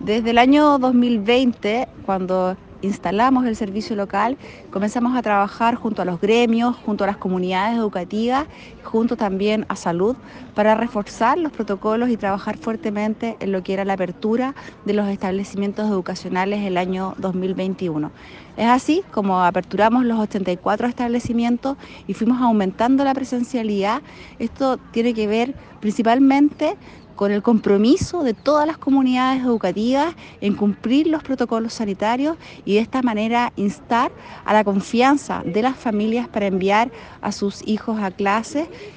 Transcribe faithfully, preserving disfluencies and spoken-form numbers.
Desde el año dos mil veinte, cuando instalamos el servicio local, comenzamos a trabajar junto a los gremios, junto a las comunidades educativas, junto también a salud, para reforzar los protocolos y trabajar fuertemente en lo que era la apertura de los establecimientos educacionales el año dos mil veintiuno. Es así como aperturamos los ochenta y cuatro establecimientos y fuimos aumentando la presencialidad. Esto tiene que ver principalmente con el compromiso de todas las comunidades educativas en cumplir los protocolos sanitarios y de esta manera instar a la confianza de las familias para enviar a sus hijos a clases